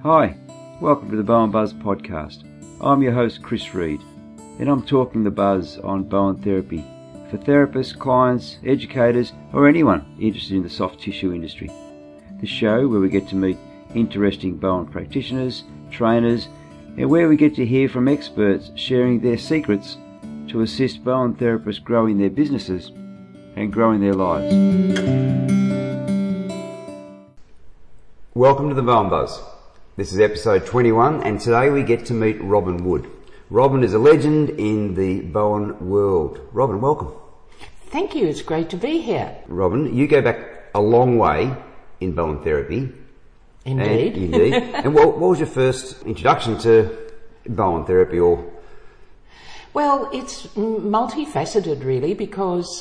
Hi, welcome to the Bowen Buzz podcast. I'm your host Chris Reed, and I'm talking the buzz on Bowen therapy for therapists, clients, educators, or anyone interested in the soft tissue industry. The show where we get to meet interesting Bowen practitioners, trainers, and where we get to hear from experts sharing their secrets to assist Bowen therapists growing their businesses and growing their lives. Welcome to the Bowen Buzz. This is episode 21, and today we get to meet Robin Wood. Robin is a legend in the Bowen world. Robin, welcome. Thank you, it's great to be here. Robin, you go back a long way in Bowen therapy. Indeed. And what was your first introduction to Bowen therapy? Well, it's multifaceted really, because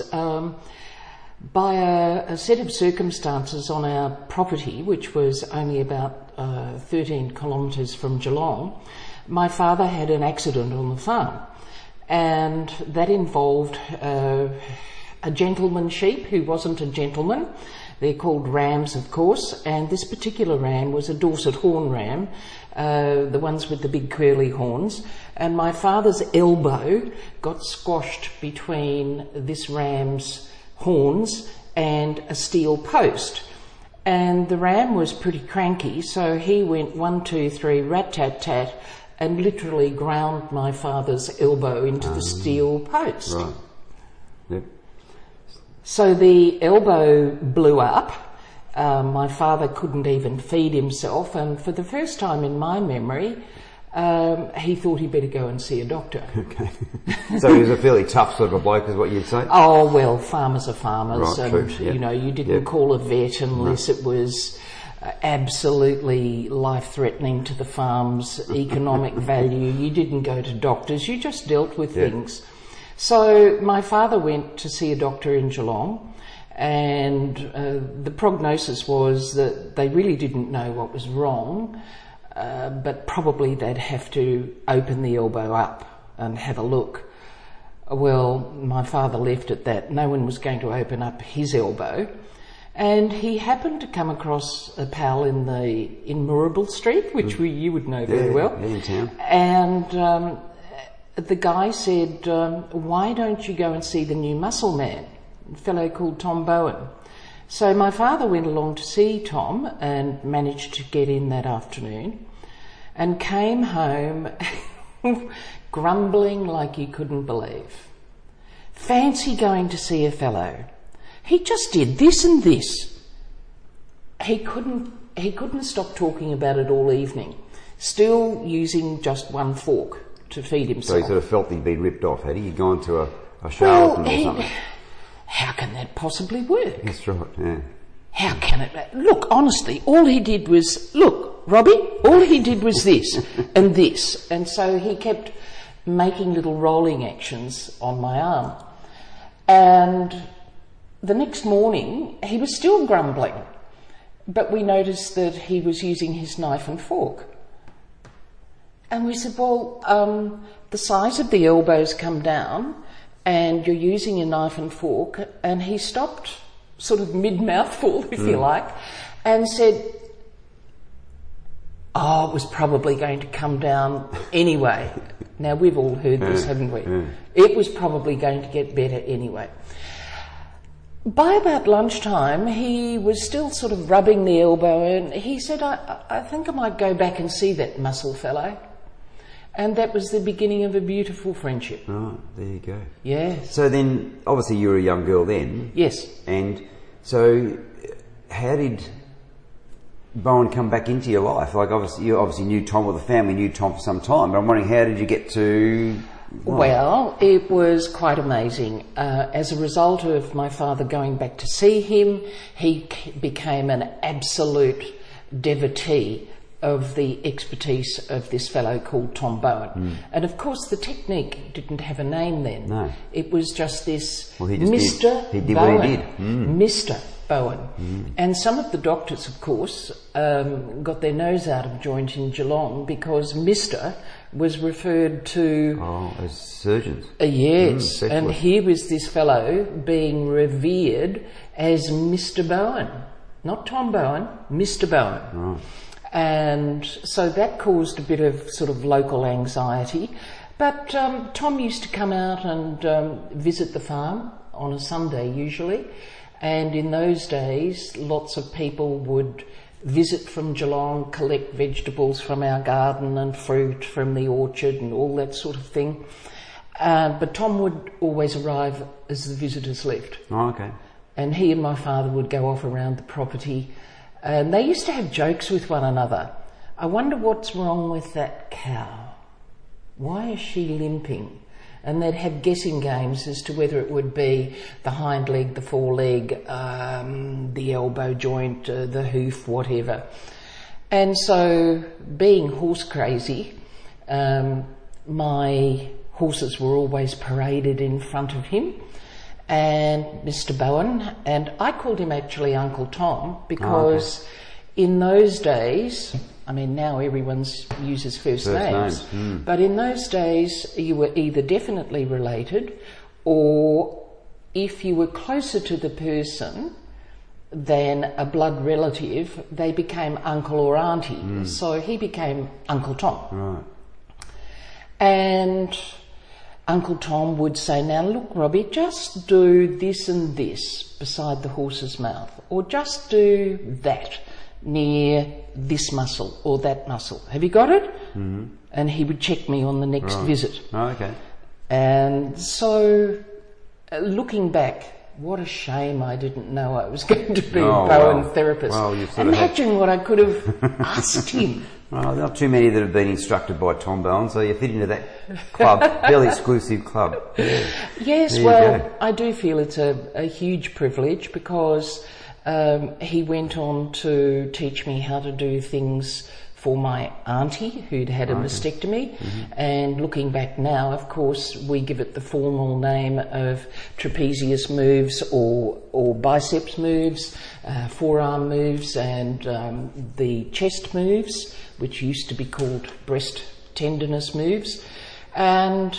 by a set of circumstances on our property, which was only about 13 kilometres from Geelong, my father had an accident on the farm, and that involved a gentleman sheep who wasn't a gentleman. They're called rams, of course, and this particular ram was a Dorset horn ram, the ones with the big curly horns, and my father's elbow got squashed between this ram's horns and a steel post. And the ram was pretty cranky, so he went 1, 2, 3, rat-tat-tat, and literally ground my father's elbow into the steel post. Right. Yep. So the elbow blew up. My father couldn't even feed himself, and for the first time in my memory, he thought he'd better go and see a doctor. Okay. So he was a fairly tough sort of a bloke, is what you'd say? Oh, well, farmers are farmers, right, and, true. Yep. you know, you didn't call a vet unless it was absolutely life-threatening to the farm's economic value. You didn't go to doctors, you just dealt with things. So my father went to see a doctor in Geelong, and the prognosis was that they really didn't know what was wrong, but probably they'd have to open the elbow up and have a look. Well, my father left at that. No one was going to open up his elbow. And he happened to come across a pal in Moorabool Street, which you would know very well. Yeah, in town. And the guy said, why don't you go and see the new muscle man, a fellow called Tom Bowen? So my father went along to see Tom and managed to get in that afternoon, and came home grumbling like you couldn't believe. Fancy going to see a fellow. He just did this and this. He couldn't stop talking about it all evening, still using just one fork to feed himself. So he sort of felt he'd been ripped off, had he? He'd gone to a charlatan or something. How can that possibly work? That's right, yeah. How can it? Look, honestly, all he did was, look, Robbie, all he did was this and this. And so he kept making little rolling actions on my arm. And the next morning, he was still grumbling, but we noticed that he was using his knife and fork. And we said, well, the size of the elbows come down, and you're using your knife and fork. And he stopped sort of mid-mouthful, if you like, and said, oh, it was probably going to come down anyway. Now, we've all heard this, haven't we? It was probably going to get better anyway. By about lunchtime, he was still sort of rubbing the elbow, and he said, I think I might go back and see that muscle fellow. And that was the beginning of a beautiful friendship. Right, there you go. Yeah. So then, obviously you were a young girl then. Yes. And so, how did Bowen come back into your life? Like, you obviously knew Tom, or the family knew Tom for some time, but I'm wondering, how did you get to... Well, it was quite amazing. As a result of my father going back to see him, he became an absolute devotee of the expertise of this fellow called Tom Bowen. And of course the technique didn't have a name then. No. It was just this Mr. He did Bowen. what he did. Mr. Bowen. And some of the doctors, of course, got their nose out of joint in Geelong because Mr. was referred to... Oh, as surgeons. Yes, and here was this fellow being revered as Mr. Bowen. Not Tom Bowen, Mr. Bowen. Right. And so that caused a bit of sort of local anxiety. But Tom used to come out and visit the farm on a Sunday usually. And in those days, lots of people would visit from Geelong, collect vegetables from our garden and fruit from the orchard and all that sort of thing. But Tom would always arrive as the visitors left. Oh, okay. And he and my father would go off around the property. And they used to have jokes with one another. I wonder what's wrong with that cow. Why is she limping? And they'd have guessing games as to whether it would be the hind leg, the foreleg, the elbow joint, the hoof, whatever. And so, being horse crazy, my horses were always paraded in front of him, and Mr. Bowen, and I called him actually Uncle Tom because in those days, I mean now everyone uses first names. But in those days you were either definitely related, or if you were closer to the person than a blood relative, they became uncle or auntie. So he became Uncle Tom. Right. And Uncle Tom would say, now look Robbie, just do this and this beside the horse's mouth, or just do that near this muscle or that muscle. Have you got it? Mm-hmm. And he would check me on the next visit. Oh, okay. And so, looking back, what a shame I didn't know I was going to be a Bowen therapist. Well, imagine what I could have asked him. Well, not too many that have been instructed by Tom Bowen, so you fit into that club, fairly exclusive club. Yeah. Yes, well, I do feel it's a huge privilege because he went on to teach me how to do things for my auntie who'd had a mastectomy. And looking back now, of course, we give it the formal name of trapezius moves or biceps moves, forearm moves, and the chest moves, which used to be called breast tenderness moves. And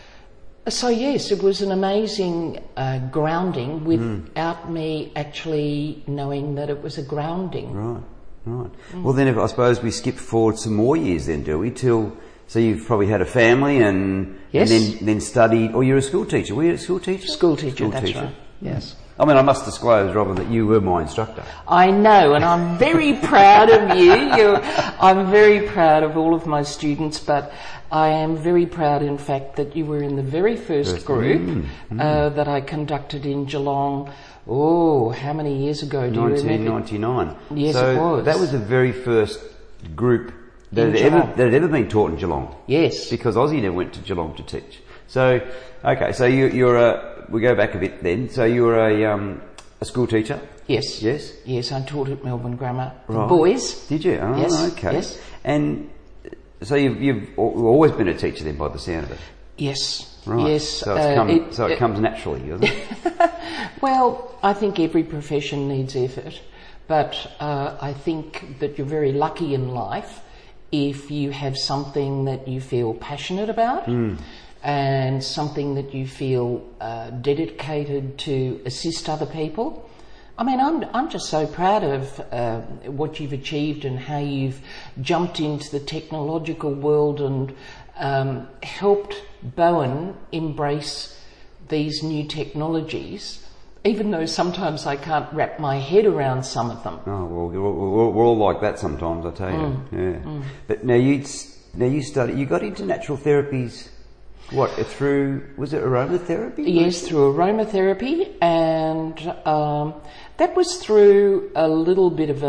so yes, it was an amazing grounding without me actually knowing that it was a grounding. Right. Well, then I suppose we skip forward some more years then, do we? So you've probably had a family and then studied, or you're a school teacher. Were you a school teacher? School teacher, that's right. Yes. I mean, I must disclose, Robin, that you were my instructor. I know, and I'm very proud of you. I'm very proud of all of my students, but I am very proud, in fact, that you were in the very first group that I conducted in Geelong. Oh, how many years ago do you remember? 1999. Yes, so it was. That was the very first group that had ever been taught in Geelong. Yes. Because Aussie never went to Geelong to teach. So, okay, so we go back a bit then. So you were a school teacher? Yes. Yes? Yes, I taught at Melbourne Grammar. Right. Boys. Did you? Oh, yes. Okay. Yes. And so you've always been a teacher then, by the sound of it? Yes. Right. Yes. So it comes naturally, doesn't it? Well, I think every profession needs effort, but I think that you're very lucky in life if you have something that you feel passionate about and something that you feel dedicated to assist other people. I mean, I'm just so proud of what you've achieved and how you've jumped into the technological world and helped Bowen embrace these new technologies, even though sometimes I can't wrap my head around some of them. Oh, well, we're all like that sometimes, I tell you. But now you got into natural therapies, what, was it aromatherapy? Yes, through aromatherapy, and that was through a little bit of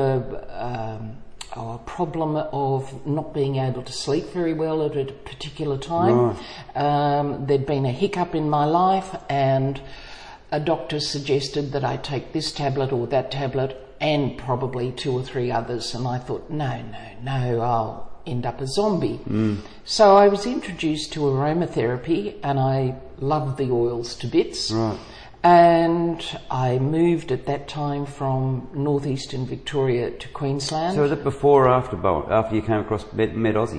a problem of not being able to sleep very well at a particular time. Right. There'd been a hiccup in my life, and a doctor suggested that I take this tablet or that tablet and probably 2 or 3 others, and I thought, no, I'll end up a zombie. So I was introduced to aromatherapy, and I loved the oils to bits. Right. And I moved at that time from northeastern Victoria to Queensland. So was it before or after Bowen? After you came across met Aussie?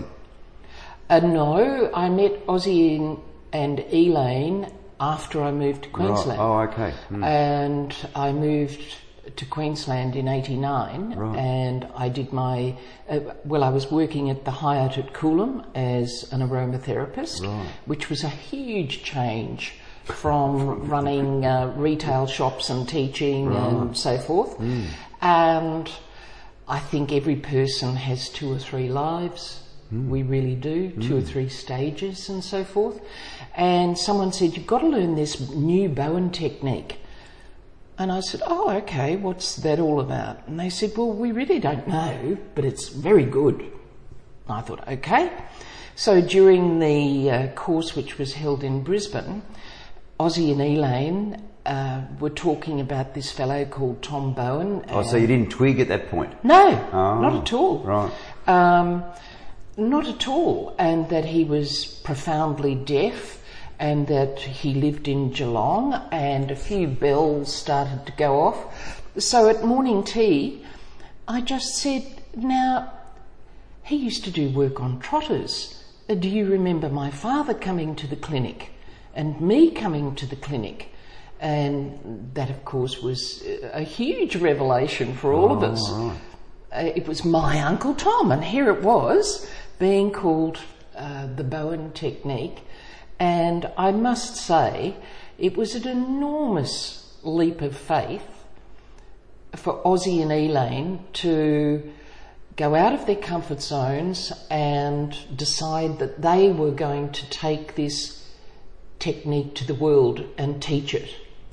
No, I met Aussie and Elaine after I moved to Queensland. Right. Oh, okay. And I moved to Queensland in '89, Right. and I did my, I was working at the Hyatt at Coolum as an aromatherapist, Right. which was a huge change from running retail shops and teaching and so forth. And I think every person has 2 or 3 lives. We really do, 2 or 3 stages and so forth. And someone said, you've got to learn this new Bowen technique. And I said, oh, okay, what's that all about? And they said, well, we really don't know, but it's very good. I thought, okay. So during the course which was held in Brisbane, Ozzy and Elaine were talking about this fellow called Tom Bowen. Oh, so you didn't twig at that point? No, Oh, not at all. Right. Not at all. And that he was profoundly deaf, and that he lived in Geelong, and a few bells started to go off. So at morning tea, I just said, now, he used to do work on trotters. Do you remember my father coming to the clinic and me coming to the clinic? And that, of course, was a huge revelation for all of us. Right. It was my Uncle Tom, and here it was being called the Bowen technique. And I must say, it was an enormous leap of faith for Ozzy and Elaine to go out of their comfort zones and decide that they were going to take this technique to the world and teach it.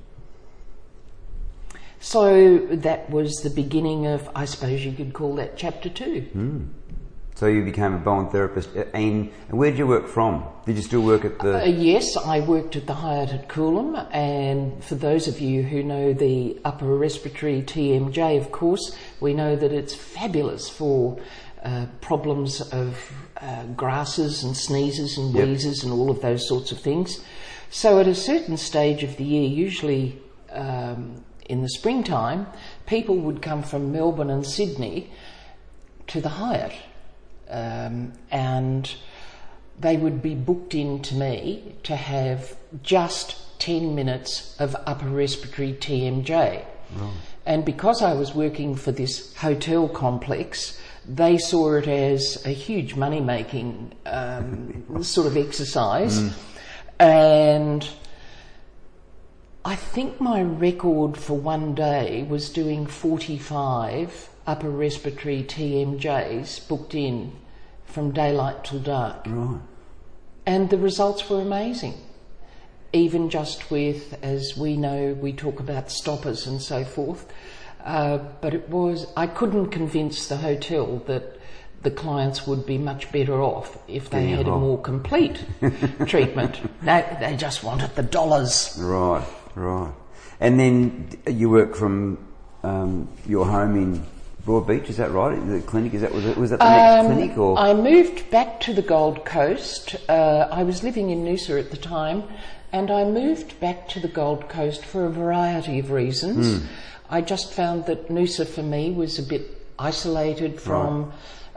So that was the beginning of, I suppose you could call that chapter 2. So you became a Bowen therapist, and where did you work from? Did you still work at the... Yes, I worked at the Hyatt at Coolum, and for those of you who know the upper respiratory TMJ, of course, we know that it's fabulous for problems of grasses and sneezes and Yep. wheezes and all of those sorts of things. So at a certain stage of the year, usually in the springtime, people would come from Melbourne and Sydney to the Hyatt. And they would be booked in to me to have just 10 minutes of upper respiratory TMJ. Right. And because I was working for this hotel complex, they saw it as a huge money-making sort of exercise. And I think my record for one day was doing 45 upper respiratory TMJs booked in from daylight till dark. Right. And the results were amazing. Even just with, as we know, we talk about stoppers and so forth. But it was, I couldn't convince the hotel that the clients would be much better off if they had a more complete treatment. No, they just wanted the dollars. Right, right. And then you work from your home in Broadbeach, is that right? The clinic, was that the next clinic, or? I moved back to the Gold Coast. I was living in Noosa at the time, and I moved back to the Gold Coast for a variety of reasons. I just found that Noosa for me was a bit isolated from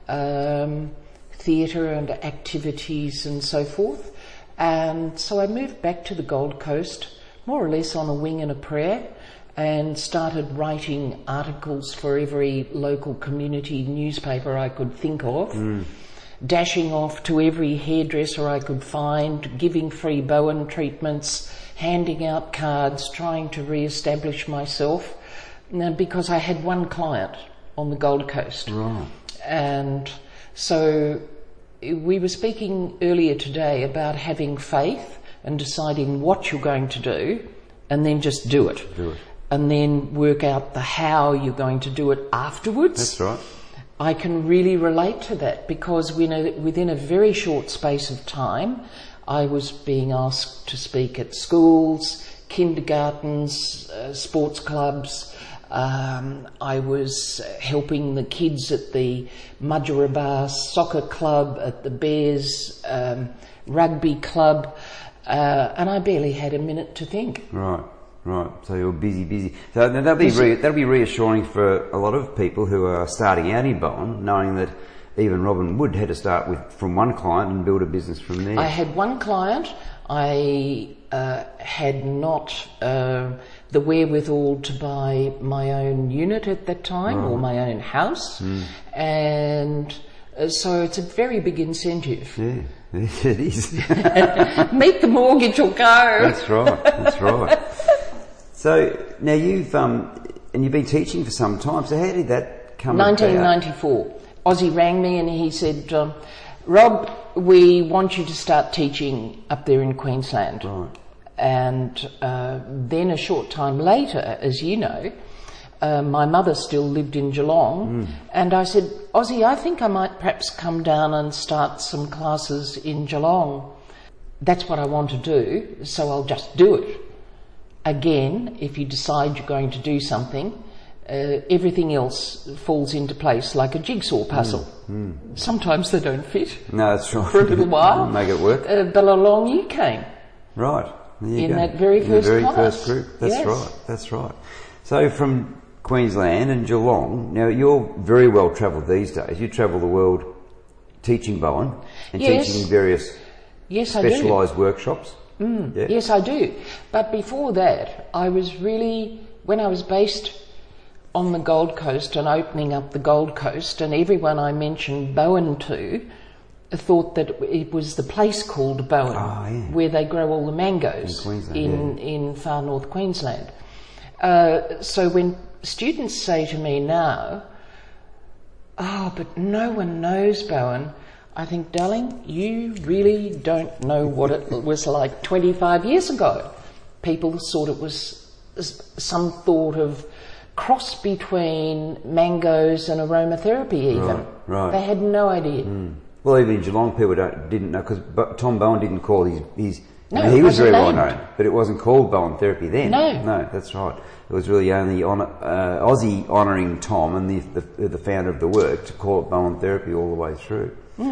theatre and activities and so forth. And so I moved back to the Gold Coast, more or less on a wing and a prayer, and started writing articles for every local community newspaper I could think of, dashing off to every hairdresser I could find, giving free Bowen treatments, handing out cards, trying to re-establish myself, because I had one client on the Gold Coast. Right. And so we were speaking earlier today about having faith and deciding what you're going to do, and then just do it. Do it. And then work out the how you're going to do it afterwards. That's right. I can really relate to that, because we know that within a very short space of time, I was being asked to speak at schools, kindergartens, sports clubs. I was helping the kids at the Mudgeeraba Soccer Club, at the Bears Rugby Club, and I barely had a minute to think. Right. Right, so you're busy. So that'll be reassuring for a lot of people who are starting out in Bowen, knowing that even Robin Wood had to start from one client and build a business from there. I had one client. I had not the wherewithal to buy my own unit at that time, or my own house, and so it's a very big incentive. Yeah, it is. Meet the mortgage or go. That's right. So now you've been teaching for some time. So how did that come about? 1994. Ozzy rang me and he said, Rob, we want you to start teaching up there in Queensland. Right. And then a short time later, as you know, my mother still lived in Geelong, and I said, Ozzy, I think I might perhaps come down and start some classes in Geelong. That's what I want to do, so I'll just do it. Again, if you decide you're going to do something, everything else falls into place like a jigsaw puzzle. Sometimes they don't fit. No, that's right. For a little while. Make it work. But along you came. Right. There you In go. that very first class. first group. That's right. So from Queensland and Geelong, now you're very well travelled these days. You travel the world teaching Bowen and teaching in various specialised workshops. Yeah. Yes, I do. But before that, I was really, when I was based on the Gold Coast and opening up the Gold Coast, and everyone I mentioned Bowen to thought that it was the place called Bowen, where they grow all the mangoes in far north Queensland. So when students say to me now, but no one knows Bowen, I think, darling, you really don't know what it was like 25 years ago. People thought it was some thought of cross between mangoes and aromatherapy even. Right. They had no idea. Well, even in Geelong, people didn't know, because Tom Bowen didn't call his No, I mean, he was very well named. known, but it wasn't called Bowen Therapy then. No, that's right. It was really only Aussie honouring Tom and the founder of the work to call it Bowen Therapy all the way through.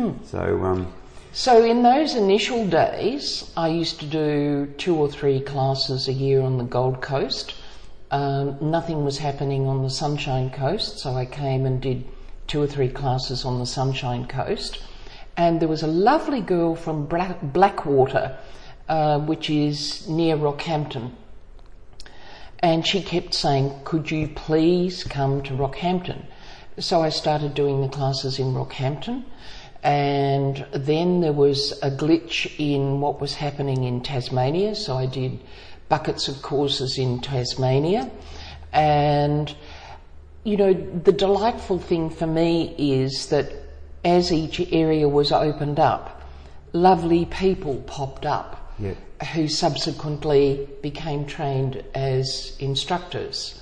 So in those initial days, I used to do 2 or 3 classes a year on the Gold Coast. Nothing was happening on the Sunshine Coast, so I came and did 2 or 3 classes on the Sunshine Coast. And there was a lovely girl from Blackwater, which is near Rockhampton. And she kept saying, could you please come to Rockhampton? So I started doing the classes in Rockhampton. And then there was a glitch in what was happening in Tasmania, so I did buckets of courses in Tasmania. And, you know, the delightful thing for me is that as each area was opened up, lovely people popped up who subsequently became trained as instructors.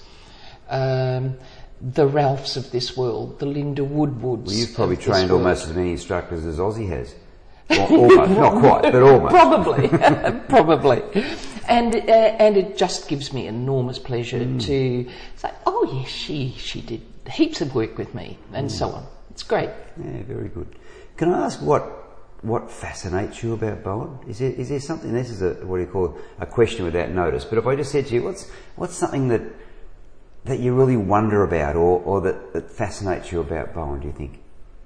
The Ralphs of this world, the Linda Woodwards. Well, you've probably trained almost as many instructors as Aussie has. Almost, not quite, but almost. Probably. And it just gives me enormous pleasure to say, oh yes, she did heaps of work with me, and so on. It's great. Yeah, very good. Can I ask what fascinates you about Bowen? Is there something? This is a question without notice. But if I just said to you, what's something that you really wonder about, or that fascinates you about Bowen, do you think?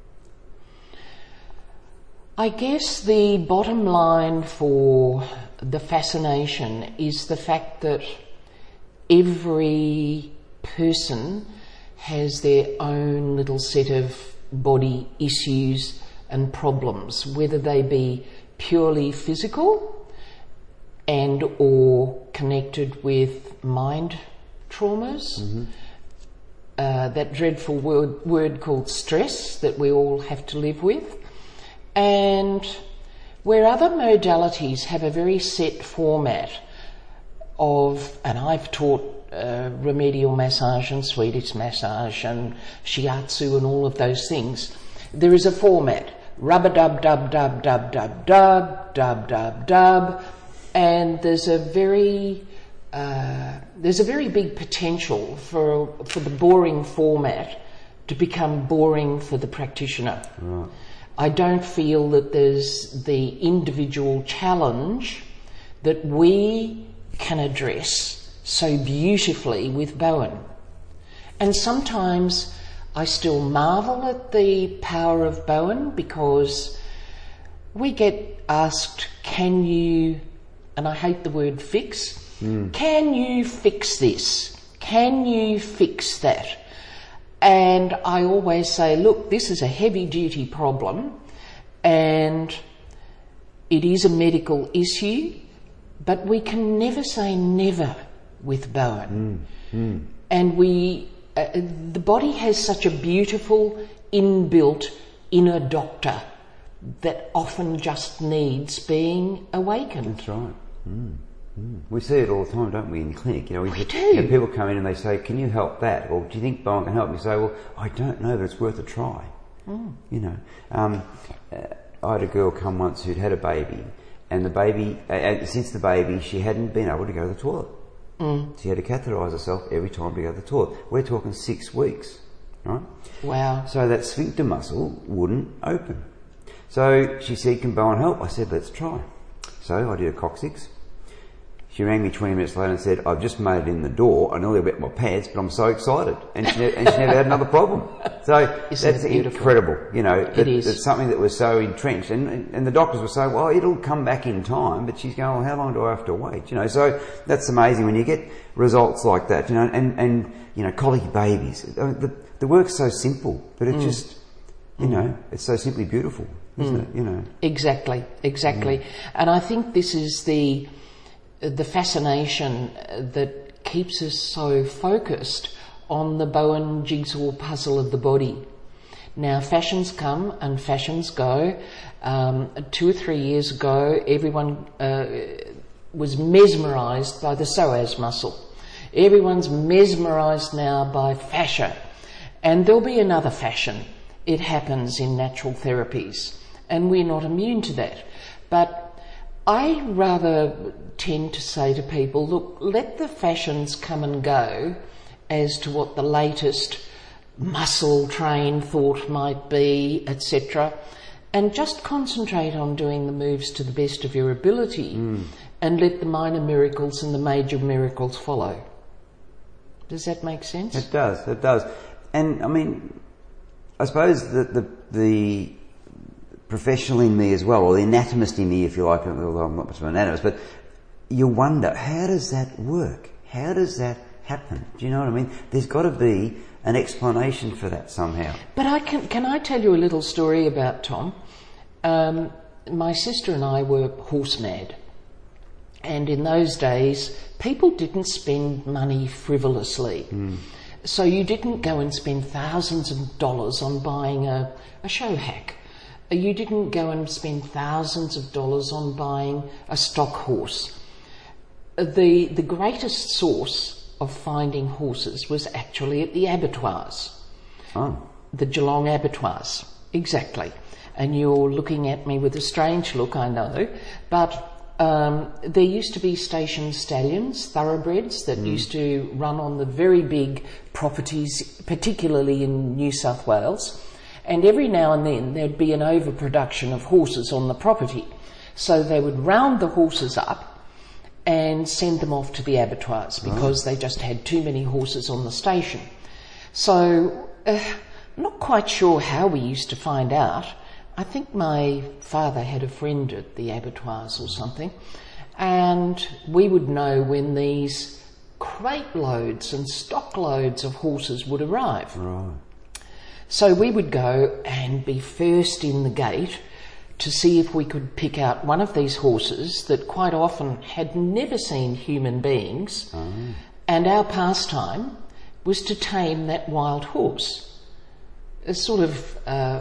I guess the bottom line for the fascination is the fact that every person has their own little set of body issues and problems, whether they be purely physical and or connected with mind traumas, that dreadful word called stress that we all have to live with, and where other modalities have a very set format of, and I've taught remedial massage and Swedish massage and shiatsu and all of those things, there is a format, rub-a-dub-dub-dub-dub-dub-dub-dub, and there's a very big potential for the boring format to become boring for the practitioner. Right. I don't feel that there's the individual challenge that we can address so beautifully with Bowen. And sometimes I still marvel at the power of Bowen, because we get asked, can you and I hate the word fix, can you fix this? Can you fix that? And I always say, look, this is a heavy-duty problem, and it is a medical issue, but we can never say never with Bowen. And the body has such a beautiful inbuilt inner doctor that often just needs being awakened. That's right. We see it all the time, don't we, in the clinic? We do. You know, people come in and they say, can you help that? Or do you think Bowen can help? You say, well, I don't know, but it's worth a try. You know, I had a girl come once who'd had a baby, and the baby, since the baby, she hadn't been able to go to the toilet. She had to catheterise herself every time to go to the toilet. We're talking 6 weeks, right? Wow. So that sphincter muscle wouldn't open. So she said, can Bowen help? I said, let's try. So I did a coccyx. She rang me 20 minutes later and said, I've just made it in the door. I nearly wet my pants, but I'm so excited. And she never had another problem. So that's incredible. You know, it's something that was so entrenched. And the doctors were saying, well, it'll come back in time. But she's going, well, how long do I have to wait? You know, so that's amazing when you get results like that, you know, and you know, colicky babies. The work's so simple, but it just, you know, it's so simply beautiful, isn't it? You know. Exactly. And I think this is the fascination that keeps us so focused on the Bowen jigsaw puzzle of the body. Now, fashions come and fashions go. 2 or 3 years ago, everyone was mesmerised by the psoas muscle. Everyone's mesmerised now by fascia. And there'll be another fashion. It happens in natural therapies, and we're not immune to that. But I rather tend to say to people, look, let the fashions come and go as to what the latest muscle train thought might be, etc., and just concentrate on doing the moves to the best of your ability and let the minor miracles and the major miracles follow. Does that make sense? It does. And I mean, I suppose the professional in me as well, or the anatomist in me, if you like, although I'm not much of an anatomist, but you wonder, how does that work? How does that happen? Do you know what I mean? There's got to be an explanation for that somehow. But can I tell you a little story about Tom? My sister and I were horse mad. And in those days, people didn't spend money frivolously. So you didn't go and spend thousands of dollars on buying a show hack. You didn't go and spend thousands of dollars on buying a stock horse. The greatest source of finding horses was actually at the abattoirs. The Geelong abattoirs, exactly. And you're looking at me with a strange look, I know, but there used to be station stallions, thoroughbreds, that used to run on the very big properties, particularly in New South Wales. And every now and then there'd be an overproduction of horses on the property. So they would round the horses up and send them off to the abattoirs because they just had too many horses on the station. So I'm not quite sure how we used to find out. I think my father had a friend at the abattoirs or something, and we would know when these crate loads and stock loads of horses would arrive. Right. So we would go and be first in the gate to see if we could pick out one of these horses that quite often had never seen human beings, and our pastime was to tame that wild horse. A sort of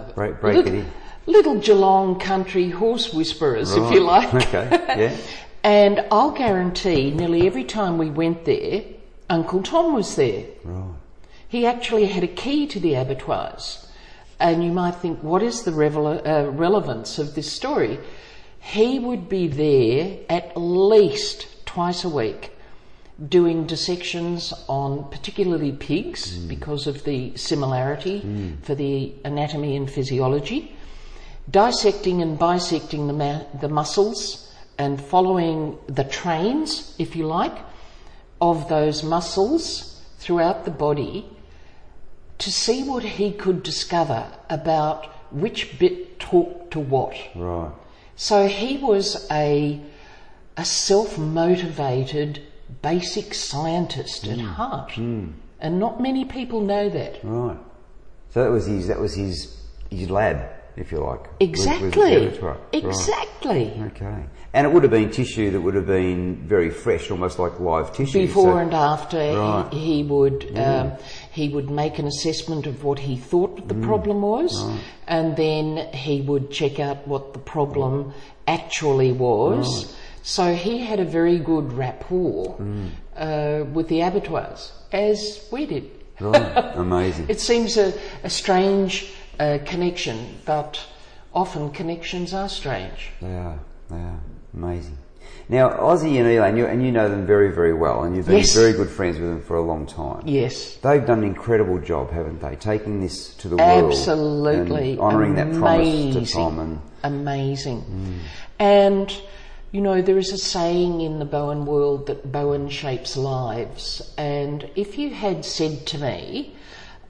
little Geelong country horse whisperers, if you like. Okay, yeah. And I'll guarantee nearly every time we went there, Uncle Tom was there. Right. He actually had a key to the abattoirs. And you might think, what is the relevance of this story? He would be there at least twice a week doing dissections on particularly pigs because of the similarity for the anatomy and physiology, dissecting and bisecting the muscles and following the trains, if you like, of those muscles throughout the body to see what he could discover about which bit talked to what. Right. So he was a a self-motivated basic scientist at heart. And not many people know that. Right. So that was his lab, if you like. Exactly. Right. Exactly. Right. Okay. And it would have been tissue that would have been very fresh, almost like live tissue. Before and after, he would make an assessment of what he thought the problem was, and then he would check out what the problem actually was. Right. So he had a very good rapport with the abattoirs, as we did. Right, amazing. It seems a strange connection, but often connections are strange. They are amazing. Now, Ozzy and Elaine, you know them very, very well, and you've been very good friends with them for a long time. Yes. They've done an incredible job, haven't they? Taking this to the world. Absolutely. And honouring that promise to Tom. Amazing. And, you know, there is a saying in the Bowen world that Bowen shapes lives. And if you had said to me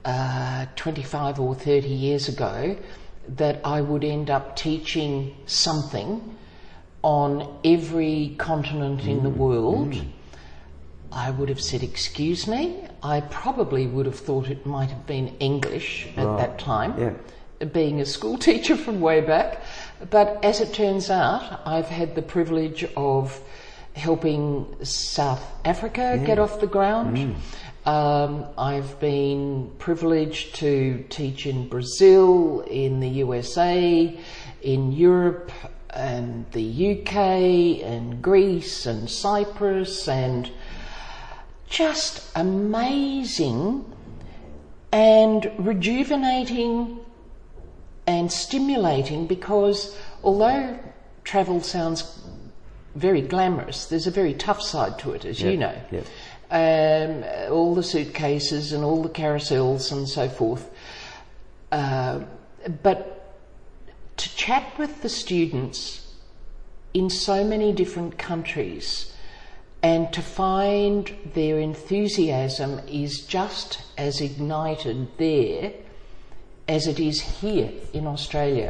25 or 30 years ago that I would end up teaching something on every continent in the world, I would have said, excuse me. I probably would have thought it might have been English at that time, being a school teacher from way back. But as it turns out, I've had the privilege of helping South Africa get off the ground. I've been privileged to teach in Brazil, in the USA, in Europe, and the UK, and Greece, and Cyprus, and just amazing and rejuvenating and stimulating, because although travel sounds very glamorous, there's a very tough side to it, as you know. All the suitcases and all the carousels and so forth. But to chat with the students in so many different countries and to find their enthusiasm is just as ignited there as it is here in Australia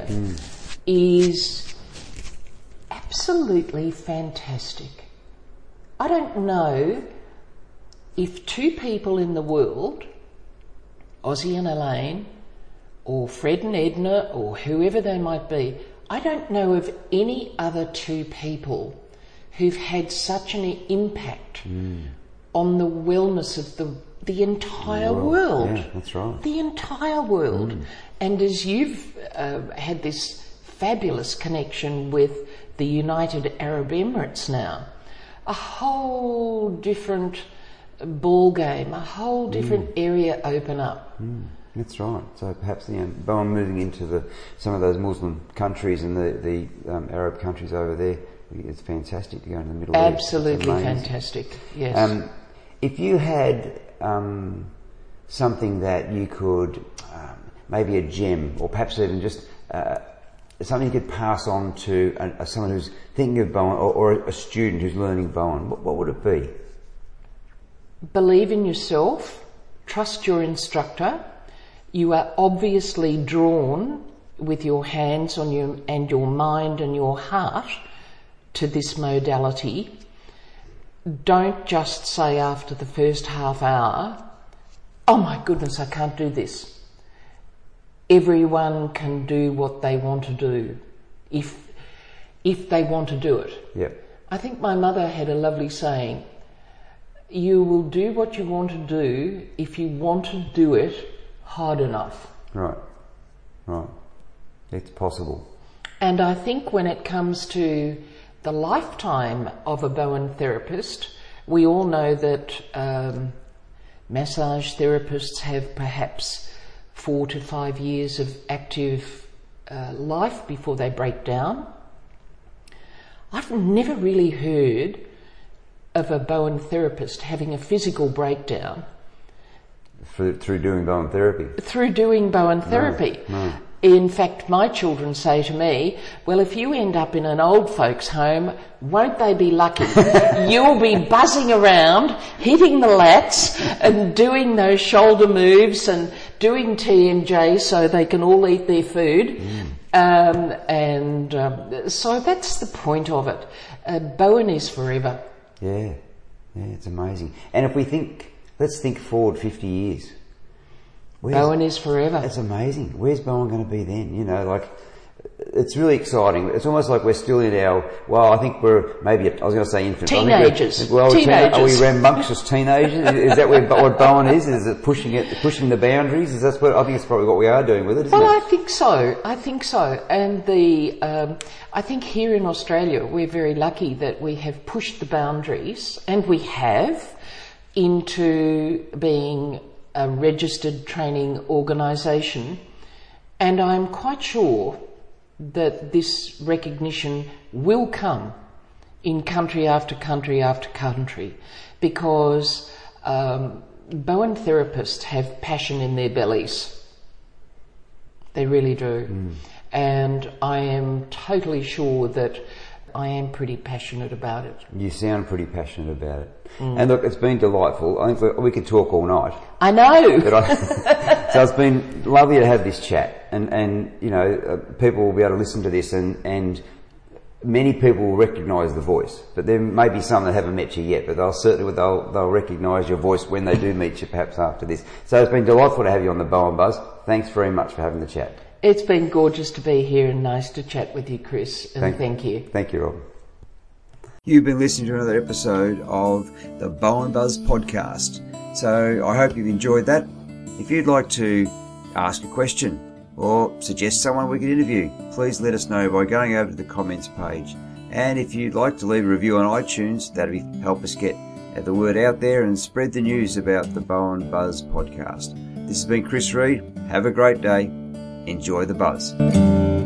is absolutely fantastic. I don't know if two people in the world, Ozzy and Elaine, or Fred and Edna, or whoever they might be, I don't know of any other two people who've had such an impact on the wellness of the entire world. Yeah, that's right. The entire world. And as you've had this fabulous connection with the United Arab Emirates now, a whole different ball game, a whole different area open up. That's right. So perhaps Bowen moving into some of those Muslim countries and the Arab countries over there, it's fantastic to go into the Middle East. Absolutely fantastic. Yes. If you had something that you could, maybe a gem, or perhaps even just something you could pass on to someone who's thinking of Bowen, or a student who's learning Bowen, what would it be? Believe in yourself, trust your instructor. You are obviously drawn with your hands on your mind and your heart to this modality. Don't just say after the first half hour, oh my goodness, I can't do this. Everyone can do what they want to do if they want to do it. Yep. I think my mother had a lovely saying, you will do what you want to do if you want to do it hard enough. Right. It's possible. And I think when it comes to the lifetime of a Bowen therapist, we all know that massage therapists have perhaps 4 to 5 years of active life before they break down. I've never really heard of a Bowen therapist having a physical breakdown. Through doing Bowen therapy? Through doing Bowen therapy. No. In fact, my children say to me, well, if you end up in an old folks' home, won't they be lucky? You'll be buzzing around, hitting the lats and doing those shoulder moves and doing TMJ so they can all eat their food. So that's the point of it. Bowen is forever. Yeah, it's amazing. And if let's think forward 50 years. Bowen is forever. That's amazing. Where's Bowen going to be then? It's really exciting. It's almost like we're still in I think we're maybe, I was going to say infant. Teenagers. Teenagers. Are we rambunctious teenagers? Is that what Bowen is? Is it pushing the boundaries? I think it's probably what we are doing with it, isn't it? I think so. And I think here in Australia, we're very lucky that we have pushed the boundaries, and we have, into being a registered training organisation. And I'm quite sure that this recognition will come in country after country after country, because Bowen therapists have passion in their bellies. They really do. And I am totally sure that I am pretty passionate about it. You sound pretty passionate about it. And look, it's been delightful. I think we could talk all night. I know. So it's been lovely to have this chat, and people will be able to listen to this, and many people will recognise the voice. But there may be some that haven't met you yet, but they'll recognise your voice when they do meet you, perhaps after this. So it's been delightful to have you on the Bowen Buzz. Thanks very much for having the chat. It's been gorgeous to be here and nice to chat with you, Chris, and thank you. Thank you, Rob. You've been listening to another episode of the Bowen Buzz podcast. So I hope you've enjoyed that. If you'd like to ask a question or suggest someone we could interview, please let us know by going over to the comments page. And if you'd like to leave a review on iTunes, that'll help us get the word out there and spread the news about the Bowen Buzz podcast. This has been Chris Reed. Have a great day. Enjoy the buzz.